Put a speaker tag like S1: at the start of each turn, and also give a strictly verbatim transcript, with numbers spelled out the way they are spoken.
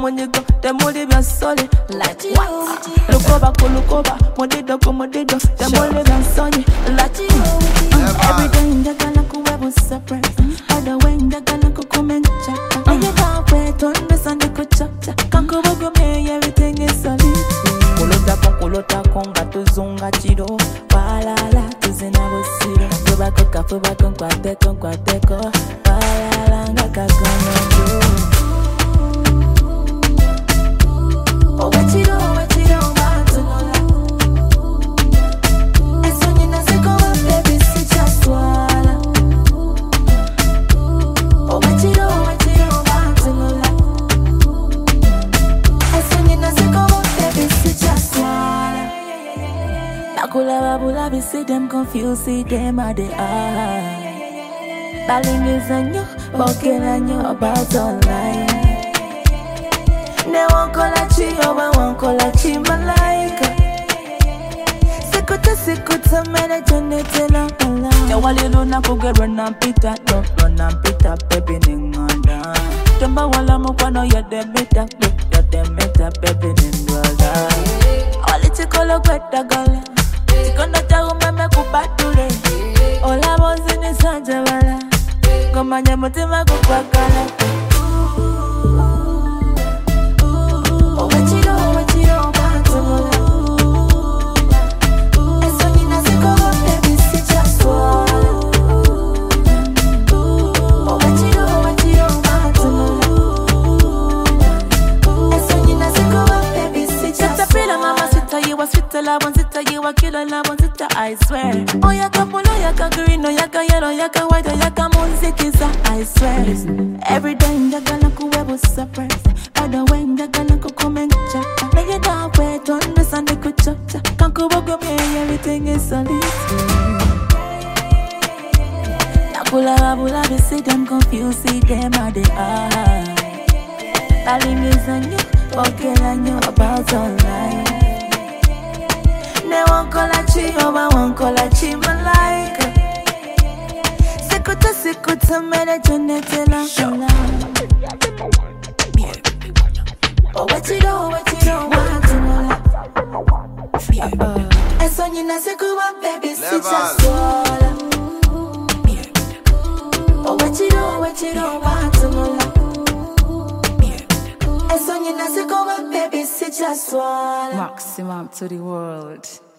S1: muñeco, te mueve bien solid. Like what? Look over, look over, modido como dido, te mueve bien solid. Like uh, every day in the gala kuwebu separate. Other way in the gala kukumencha. And you can't wait to understand the kuchacha. Kanko bogo me, everything is solid. Kulota pon kulota konga tuzunga chido. Walala tuzina bosiro. Fuba koka fuba kon kwate kon kwate ko. Walala ngaka kono. Oh what you do, what you do, want to know that. It's when you know say go up, baby, see just swallow. Oh what you do, what you do, want to know that. It's when you know say go up, baby, see just swallow. Nakula babula, we see them confused, see them how they are. Balling is on you, walking on you about online. Ne won't call a chi, over won't call a chi, malaika. Sikuta, sikuta, mene jene tela ala. Ya wali luna kuge run and pita, no run and pita, baby ninganda. Tumba wala mukwano ya demita, ya demita, baby ninganda. Wali chikolo kweta gala, chikondo chagu meme kupatule. Ola bozi ni sanja wala, gomanya mutima kupakala. La boncita, you a killer, la boncita, I swear. Oh, yaka polo, yaka green, oh, yaka yellow, yaka white, oh, yaka monzikisa, I swear. Every day, yaka na kuwebu surprise. Other way, yaka na kukumencha. Make it that way, don't understand the kuchacha. Kanku bogo me, everything is solid. Nakula babula, we see them confused, see them how they are. Darling is on you, okay, I know about online. Ne won't call a chi, over won't call a chi, malaika. Sikuta, sikuta, mene jene tela ala. Oh, what you do, what you do, want to know that. And so you know, say go on, baby, see just swallow. Oh, what you do, what you do, want to know that. And so you know, say go on, baby, see just swallow.
S2: Maximum to the world.